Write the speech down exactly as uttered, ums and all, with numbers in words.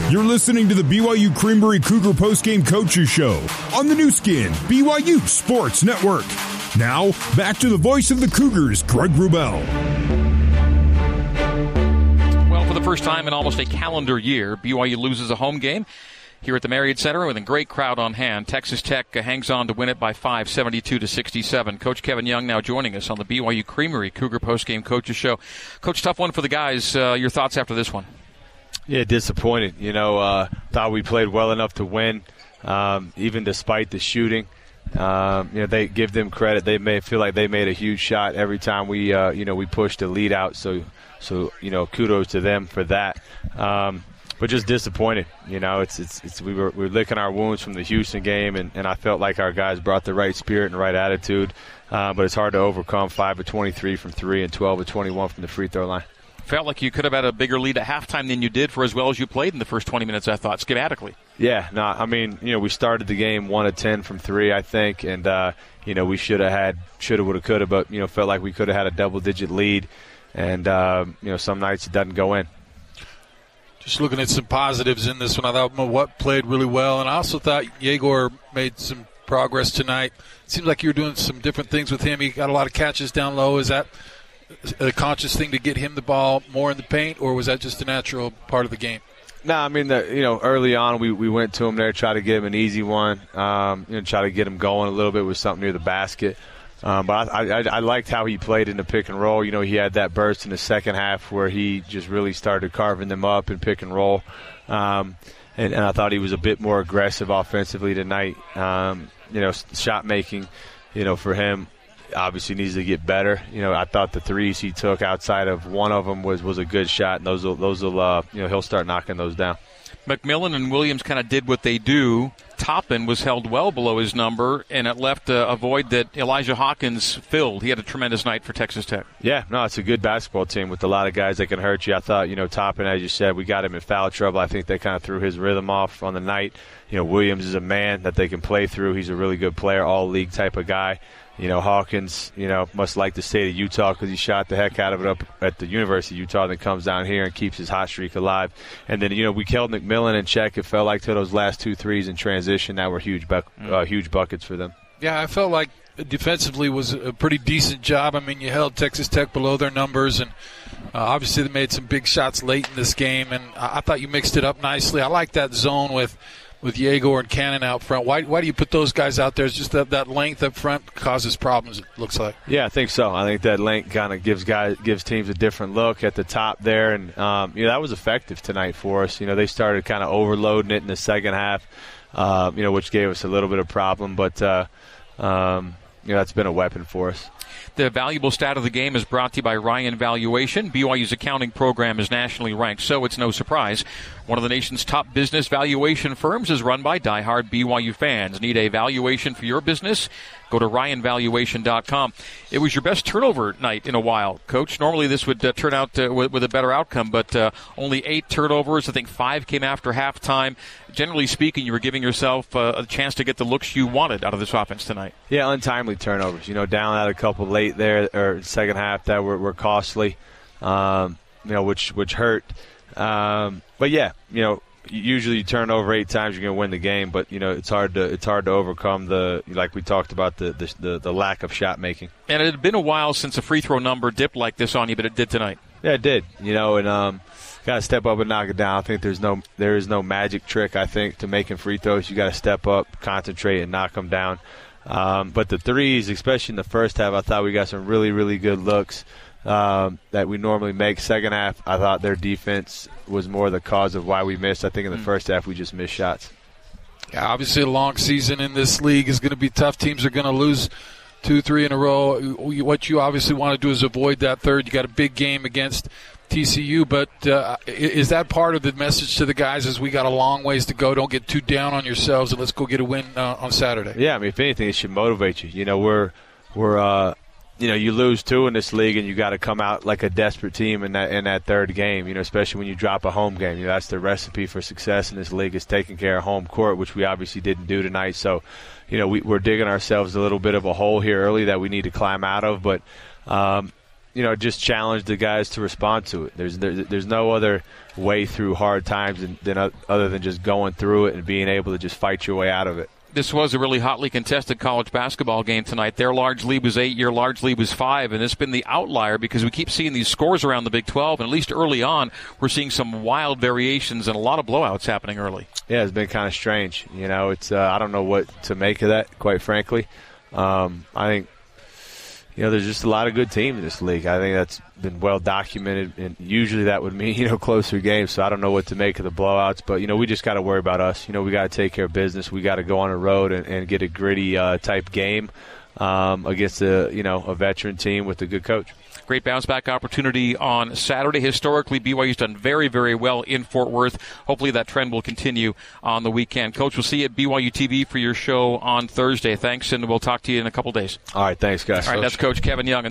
You're listening to the B Y U Creamery Cougar Postgame Coaches Show on the new skin, B Y U Sports Network. Now, back to the voice of the Cougars, Greg Wrubell. Well, for the first time in almost a calendar year, B Y U loses a home game here at the Marriott Center with a great crowd on hand. Texas Tech hangs on to win it by five, seventy-two to sixty-seven. Coach Kevin Young now joining us on the B Y U Creamery Cougar Postgame Coaches Show. Coach, tough one for the guys. Uh, your thoughts after this one? Yeah, disappointed. You know, uh, thought we played well enough to win, um, even despite the shooting. Um, you know, they give them credit. They may feel like they made a huge shot every time we, uh, you know, we pushed the lead out. So, so you know, kudos to them for that. Um, but just disappointed. You know, it's it's, it's we were we were licking our wounds from the Houston game, and, and I felt like our guys brought the right spirit and right attitude. Uh, but it's hard to overcome five of twenty-three from three and twelve of twenty-one from the free throw line. Felt like you could have had a bigger lead at halftime than you did for as well as you played in the first twenty minutes, I thought, schematically. Yeah, no, I mean, you know, we started the game one of ten from three, I think, and, uh, you know, we should have had, should have, would have, could have, but, you know, felt like we could have had a double-digit lead, and, uh, you know, some nights it doesn't go in. Just looking at some positives in this one, I thought What played really well, and I also thought Yegor made some progress tonight. It seems like you were doing some different things with him. He got a lot of catches down low. Is that a conscious thing to get him the ball more in the paint, or was that just a natural part of the game? No, I mean, the, you know, early on we, we went to him there, try to get him an easy one, um, you know, try to get him going a little bit with something near the basket. Um, but I, I, I liked how he played in the pick and roll. You know, he had that burst in the second half where he just really started carving them up in pick and roll. Um, and, and I thought he was a bit more aggressive offensively tonight. Um, you know, shot making, you know, for him obviously needs to get better. You know, I thought the threes he took outside of one of them was, was a good shot, and those will, those will uh, you know, he'll start knocking those down. McMillan and Williams kind of did what they do. Toppin was held well below his number, and it left a, a void that Elijah Hawkins filled. He had a tremendous night for Texas Tech. Yeah, no, it's a good basketball team with a lot of guys that can hurt you. I thought, you know, Toppin, as you said, we got him in foul trouble. I think they kind of threw his rhythm off on the night. You know, Williams is a man that they can play through. He's a really good player, all-league type of guy. You know, Hawkins, you know, must like the state of Utah because he shot the heck out of it up at the University of Utah, then comes down here and keeps his hot streak alive. And then, you know, we held McMillan in check. It felt like to those last two threes in transition that were huge, bu- uh, huge buckets for them. Yeah, I felt like defensively was a pretty decent job. I mean, you held Texas Tech below their numbers, and uh, obviously they made some big shots late in this game, and I, I thought you mixed it up nicely. I like that zone with with Yegor and Cannon out front. Why why do you put those guys out there? It's just that, that length up front causes problems, it looks like. Yeah, I think so. I think that length kind of gives guys gives teams a different look at the top there, and um, you know, that was effective tonight for us. You know, they started kind of overloading it in the second half, uh, you know, which gave us a little bit of problem, but uh, um, you know, that's been a weapon for us. The valuable stat of the game is brought to you by Ryan Valuation. B Y U's accounting program is nationally ranked, so it's no surprise. One of the nation's top business valuation firms is run by diehard B Y U fans. Need a valuation for your business? Go to ryan valuation dot com. It was your best turnover night in a while, Coach. Normally this would uh, turn out uh, with, with a better outcome, but uh, only eight turnovers. I think five came after halftime. Generally speaking, you were giving yourself uh, a chance to get the looks you wanted out of this offense tonight. Yeah, untimely turnovers. You know, down at a couple late there, or second half that were, were costly, um, you know, which which hurt. Um, but, yeah, you know, usually you turn over eight times, you're going to win the game, but you know it's hard to it's hard to overcome the like we talked about the the, the, the lack of shot making. And it had been a while since a free throw number dipped like this on you, but it did tonight. Yeah, it did. You know, and um, got to step up and knock it down. I think there's no there is no magic trick. I think to making free throws, you got to step up, concentrate, and knock them down. Um, but the threes, especially in the first half, I thought we got some really really good looks. Um, that we normally make. Second half, I thought their defense was more the cause of why we missed. I think in the mm. first half we just missed shots. Yeah, obviously a long season in this league is going to be tough. Teams are going to lose two, three in a row. What you obviously want to do is avoid that third. You got a big game against T C U, but uh, is that part of the message to the guys as we got a long ways to go? Don't get too down on yourselves, and let's go get a win uh, on Saturday. Yeah, I mean, if anything, it should motivate you. You know, we're we're uh, – you know, you lose two in this league, and you got to come out like a desperate team in that in that third game. You know, especially when you drop a home game. You know, that's the recipe for success in this league is taking care of home court, which we obviously didn't do tonight. So, you know, we, we're digging ourselves a little bit of a hole here early that we need to climb out of. But, um, you know, just challenge the guys to respond to it. There's there, there's no other way through hard times than, than uh, other than just going through it and being able to just fight your way out of it. This was a really hotly contested college basketball game tonight. Their large lead was eight, your large lead was five, and it's been the outlier because we keep seeing these scores around the Big twelve, and at least early on, we're seeing some wild variations and a lot of blowouts happening early. Yeah, it's been kind of strange. You know, it's uh, I don't know what to make of that, quite frankly. Um, I think, you know, there's just a lot of good teams in this league. I think that's been well documented, and usually that would mean, you know, closer games. So I don't know what to make of the blowouts. But, you know, we just got to worry about us. You know, we got to take care of business. We got to go on the road and, and get a gritty uh, type game um, against a, you know, a veteran team with a good coach. Great bounce-back opportunity on Saturday. Historically, B Y U's done very, very well in Fort Worth. Hopefully that trend will continue on the weekend. Coach, we'll see you at B Y U T V for your show on Thursday. Thanks, and we'll talk to you in a couple days. All right, thanks, guys. All right, that's Coach Kevin Young.